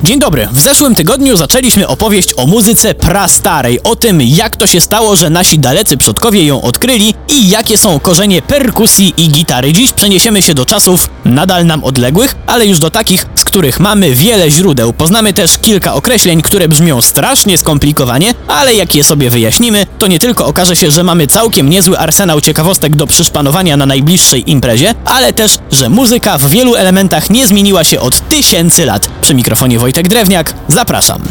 Dzień dobry, w zeszłym tygodniu zaczęliśmy opowieść o muzyce prastarej, o tym jak to się stało, że nasi dalecy przodkowie ją odkryli i jakie są korzenie perkusji i gitary. Dziś przeniesiemy się do czasów nadal nam odległych, ale już do takich, z których mamy wiele źródeł. Poznamy też kilka określeń, które brzmią strasznie skomplikowanie, ale jak je sobie wyjaśnimy, to nie tylko okaże się, że mamy całkiem niezły arsenał ciekawostek do przyszpanowania na najbliższej imprezie, ale też, że muzyka w wielu elementach nie zmieniła się od tysięcy lat. Przy mikrofonie Wojtek Drewniak, zapraszam.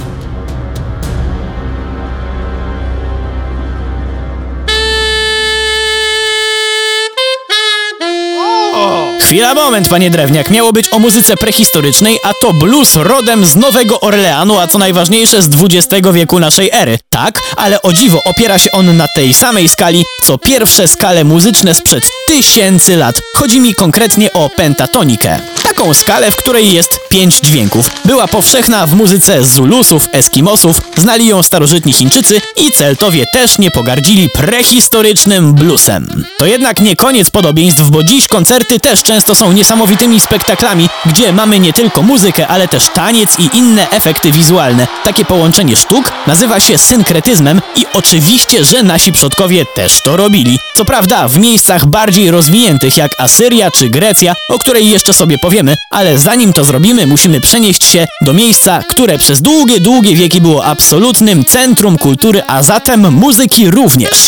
Chwila, moment, panie Drewniak, miało być o muzyce prehistorycznej, a to blues rodem z Nowego Orleanu, a co najważniejsze z XX wieku naszej ery. Tak, ale o dziwo opiera się on na tej samej skali, co pierwsze skale muzyczne sprzed tysięcy lat. Chodzi mi konkretnie o pentatonikę. Taką skalę, w której jest 5 dźwięków. Była powszechna w muzyce Zulusów, Eskimosów, znali ją starożytni Chińczycy i Celtowie też nie pogardzili prehistorycznym bluesem. To jednak nie koniec podobieństw, bo dziś koncerty też często są niesamowitymi spektaklami, gdzie mamy nie tylko muzykę, ale też taniec i inne efekty wizualne. Takie połączenie sztuk nazywa się synkretyzmem i oczywiście, że nasi przodkowie też to robili. Co prawda w miejscach bardziej rozwiniętych jak Asyria czy Grecja, o której jeszcze sobie powiemy, ale zanim to zrobimy, musimy przenieść się do miejsca, które przez długie wieki było absolutnym centrum kultury, a zatem muzyki również.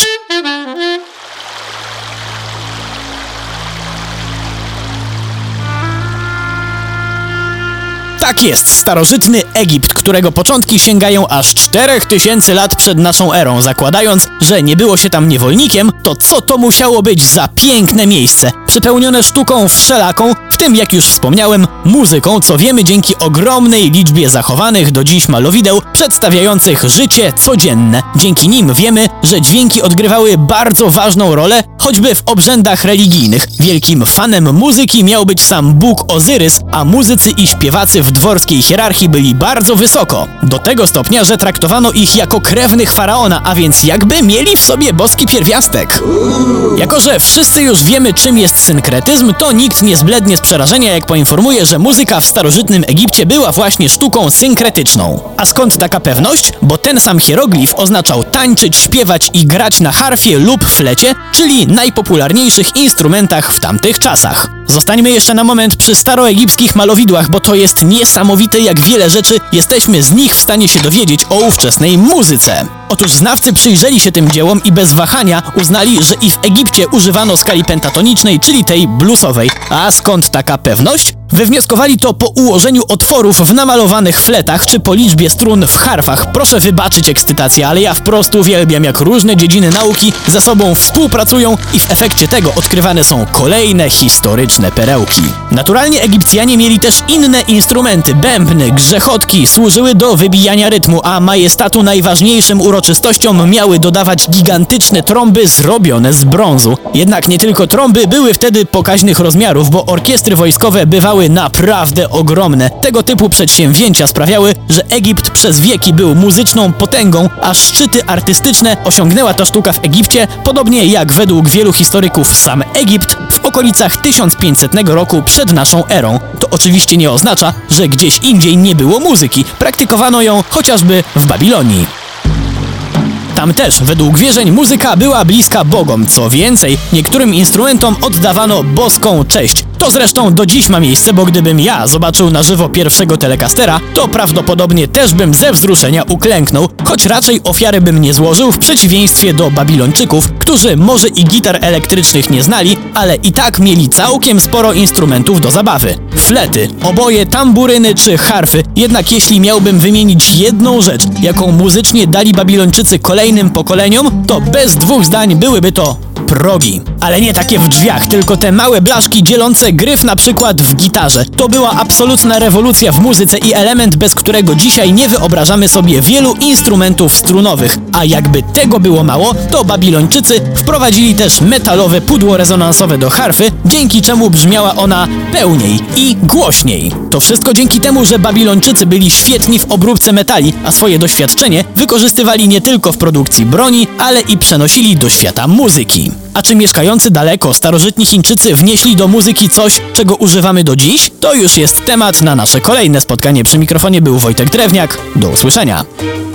Tak jest, starożytny Egipt, którego początki sięgają aż 4000 lat przed naszą erą. Zakładając, że nie było się tam niewolnikiem, to co to musiało być za piękne miejsce, przepełnione sztuką wszelaką, w tym, jak już wspomniałem, muzyką, co wiemy dzięki ogromnej liczbie zachowanych do dziś malowideł przedstawiających życie codzienne. Dzięki nim wiemy, że dźwięki odgrywały bardzo ważną rolę, choćby w obrzędach religijnych. Wielkim fanem muzyki miał być sam Bóg Ozyrys, a muzycy i śpiewacy w dworskiej hierarchii byli bardzo wysoko. Do tego stopnia, że traktowano ich jako krewnych faraona, a więc jakby mieli w sobie boski pierwiastek. Jako że wszyscy już wiemy, czym jest synkretyzm, to nikt nie zblednie z przerażenia, jak poinformuje, że muzyka w starożytnym Egipcie była właśnie sztuką synkretyczną. A skąd taka pewność? Bo ten sam hieroglif oznaczał tańczyć, śpiewać i grać na harfie lub flecie, czyli najpopularniejszych instrumentach w tamtych czasach. Zostańmy jeszcze na moment przy staroegipskich malowidłach, bo to jest niesamowite, jak wiele rzeczy jesteśmy z nich w stanie się dowiedzieć o ówczesnej muzyce. Otóż znawcy przyjrzeli się tym dziełom i bez wahania uznali, że i w Egipcie używano skali pentatonicznej, czyli tej bluesowej. A skąd taka pewność? Wywnioskowali to po ułożeniu otworów w namalowanych fletach czy po liczbie strun w harfach. Proszę wybaczyć ekscytację, ale ja wprost uwielbiam, jak różne dziedziny nauki ze sobą współpracują i w efekcie tego odkrywane są kolejne historyczne perełki. Naturalnie Egipcjanie mieli też inne instrumenty. Bębny, grzechotki służyły do wybijania rytmu, a majestatu najważniejszym uroczystościom miały dodawać gigantyczne trąby zrobione z brązu. Jednak nie tylko trąby były wtedy pokaźnych rozmiarów, bo orkiestry wojskowe bywały naprawdę ogromne. Tego typu przedsięwzięcia sprawiały, że Egipt przez wieki był muzyczną potęgą, a szczyty artystyczne osiągnęła ta sztuka w Egipcie, podobnie jak według wielu historyków sam Egipt w okolicach 1500 roku przed naszą erą. To oczywiście nie oznacza, że gdzieś indziej nie było muzyki. Praktykowano ją chociażby w Babilonii. Tam też, według wierzeń, muzyka była bliska bogom. Co więcej, niektórym instrumentom oddawano boską cześć. To zresztą do dziś ma miejsce, bo gdybym ja zobaczył na żywo pierwszego Telecastera, to prawdopodobnie też bym ze wzruszenia uklęknął, choć raczej ofiary bym nie złożył, w przeciwieństwie do Babilończyków, którzy może i gitar elektrycznych nie znali, ale i tak mieli całkiem sporo instrumentów do zabawy. Flety, oboje, tamburyny czy harfy. Jednak jeśli miałbym wymienić jedną rzecz, jaką muzycznie dali Babilończycy kolejnym pokoleniom, to bez dwóch zdań byłyby to progi. Ale nie takie w drzwiach, tylko te małe blaszki dzielące gryf na przykład w gitarze. To była absolutna rewolucja w muzyce i element, bez którego dzisiaj nie wyobrażamy sobie wielu instrumentów strunowych. A jakby tego było mało, to Babilończycy wprowadzili też metalowe pudło rezonansowe do harfy, dzięki czemu brzmiała ona pełniej i głośniej. To wszystko dzięki temu, że Babilończycy byli świetni w obróbce metali, a swoje doświadczenie wykorzystywali nie tylko w produkcji broni, ale i przenosili do świata muzyki. A czy mieszkający daleko starożytni Chińczycy wnieśli do muzyki coś, czego używamy do dziś? To już jest temat na nasze kolejne spotkanie. Przy mikrofonie był Wojtek Drewniak. Do usłyszenia.